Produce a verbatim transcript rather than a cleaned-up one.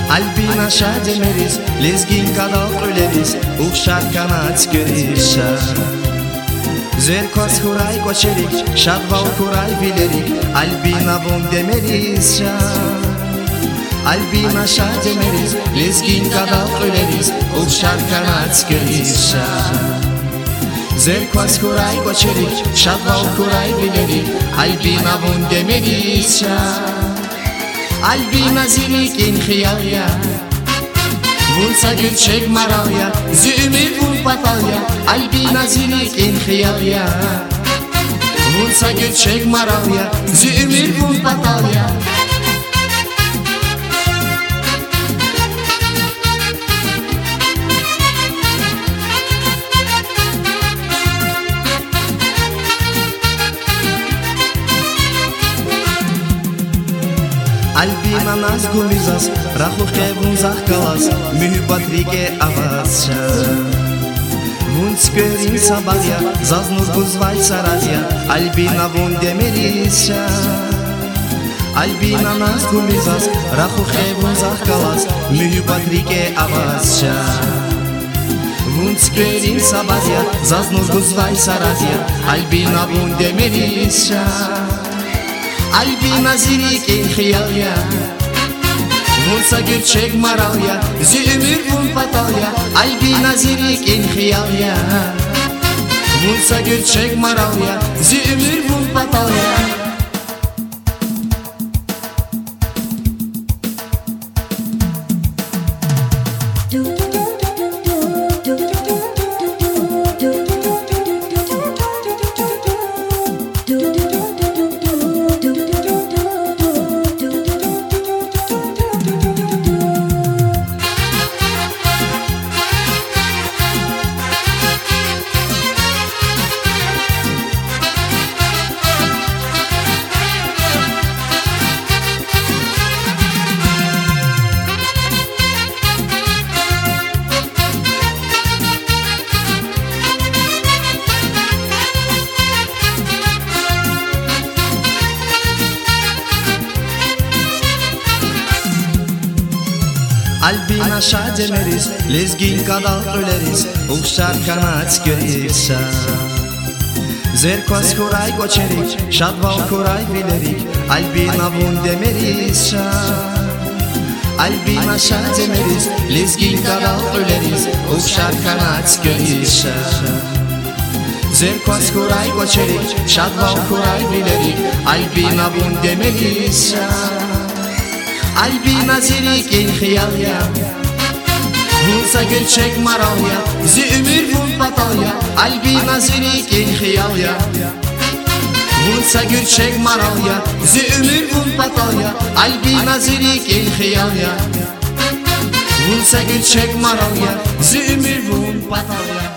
Albina şademeris, lezgin kadal öleris, uğşar kanat görişa. Zerkos kuray koçerik, şadval kuray bilerik, Albina bun demeris şa. Albina şademeris, lezgin kadal öleris, uğşar kanat görişa. Zerkos kuray koçerik, şadval kuray bilerik, Albina bun demeris şa. Albina zirik in khiyalya Vunsa gülçek maralya Zümür vun patalya Albina zirik in khiyalya Vunsa gülçek maralya Zümür vun patalya Albina nas gumizas, rahu khevun zahkalas, mühü patrike avascha. Vun skverin sabadya, zaznur guzvay saradya, Albina vun demerisha. Albina nas gumizas, rahu khevun zahkalas, mühü patrike avascha. Vun skverin sabadya, zaznur guzvay saradya, Albina vun demerisha. Albina zirik in khiyalya Vunsa gülçek maralya Zümür vun patalya Albina zirik in khiyalya Vunsa gülçek maralya Zümür vun patalya Albina şademeris, lezgin kadal öleris, uğşar kanat görişa. Zerkos kuray koçerik, şadval kuray bilerik, Albina bun demerisha. Albina şademeris, lezgin kadal öleris, uğşar kanat görişa. Zerkos kuray koçerik, şadval kuray bilerik, Albina bun demerisha. Albina zirik in khiyalya Vunsa gülçek maralya Zümür vun patalya Albina zirik in khiyalya Vunsa gülçek maralya Zümür vun patalya Albina zirik in khiyalya Vunsa gülçek maralya Zümür vun patalya